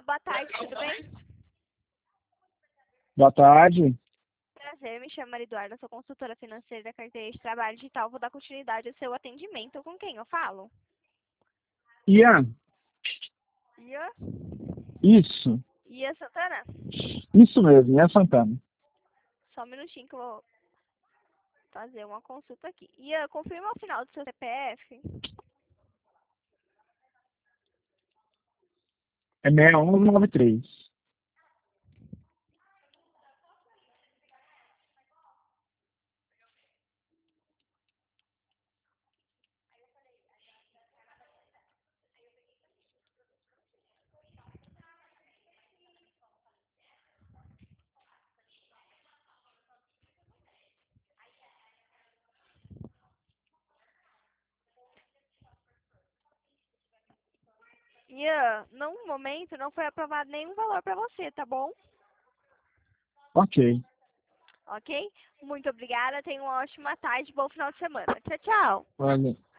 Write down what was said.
boa tarde, tudo bem? Boa tarde. Prazer, me chamo Maria Eduarda, sou consultora financeira da carteira de trabalho digital. Vou dar continuidade ao seu atendimento. Com quem eu falo? Ian, Ia? isso. Ia Santana? Isso mesmo, Ian Santana. Só um minutinho que eu vou fazer uma consulta aqui. Ia, confirma o final do seu CPF. É 6193. Ia, no momento não foi aprovado nenhum valor para você, tá bom? Ok. Ok? Muito obrigada, tenha uma ótima tarde, bom final de semana. Tchau, tchau. Olha.